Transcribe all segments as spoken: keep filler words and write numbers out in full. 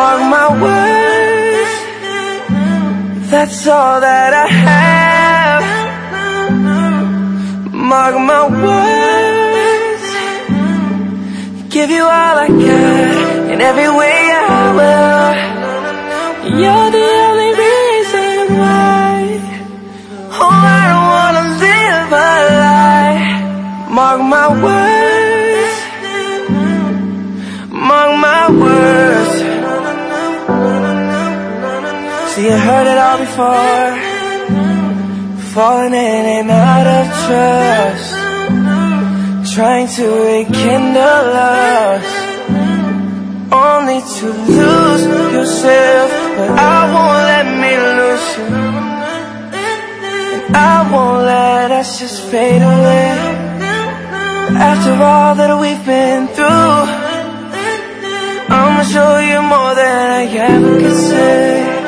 Mark my words, that's all that I have. Mark my words, give you all I got, in every way I will. You're the only reason why. Oh, I don't wanna live a lie. Mark my words, mark my words. See, you heard it all before, falling in and out of trust, trying to rekindle us, only to lose yourself. But I won't let me lose you, and I won't let us just fade away. After all that we've been through, I'ma show you more than I ever could say.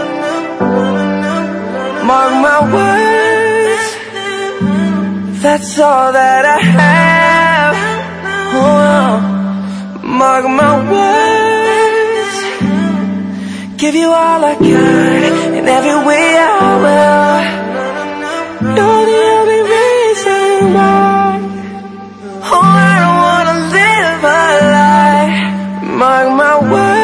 Mark my words, that's all that I have. Oh, mark my words, give you all I got, in every way I will. You're the only reason why. Oh, I don't wanna live a lie. Mark my words.